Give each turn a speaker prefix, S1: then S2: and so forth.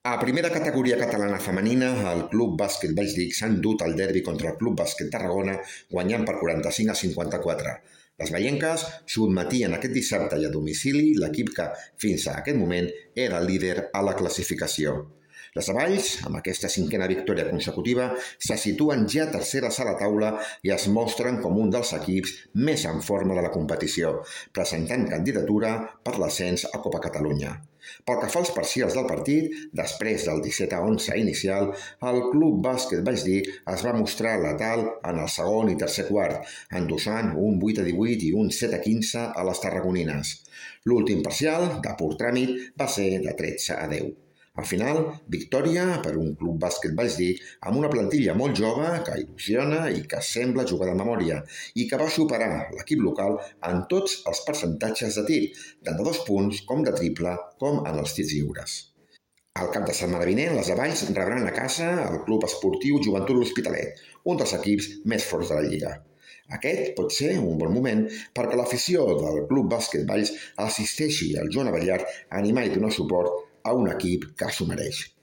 S1: A primera categoria catalana femenina, el Club Bàsquet Valls s'ha endut el derbi contra el Club Bàsquet Tarragona, guanyant per 45-54. Les vallenques sotmetien aquest dissabte i a domicili l'equip que, fins a aquest moment, era el líder a la classificació. Les de Valls, amb aquesta cinquena victòria consecutiva, se situen ja terceres a la taula i es mostren com un dels equips més en forma de la competició, presentant candidatura per l'ascens a Copa Catalunya. Pel que fa als parcials del partit, després del 17-11 inicial, el Club Bàsquet Valls es va mostrar letal en el segon i tercer quart, endossant un 8-18 i un 7-15 a les tarragonines. L'últim parcial, de pur tràmit, va ser de 13-10. Al final, victòria per un Club Bàsquet Valls amb una plantilla molt jove que il·lusiona i que sembla jugar de memòria i que va superar l'equip local en tots els percentatges de tir, tant de 2 punts com de triple com en els tirs lliures. El cap de setmana vinent, les de Valls rebran a casa el Club Esportiu Joventut L'Hospitalet, un dels equips més forts de la Lliga. Aquest pot ser un bon moment perquè l'afició del Club Bàsquet Valls assisteixi al Joan Abellar a animar i donar suport a un equip que s'ho mereix.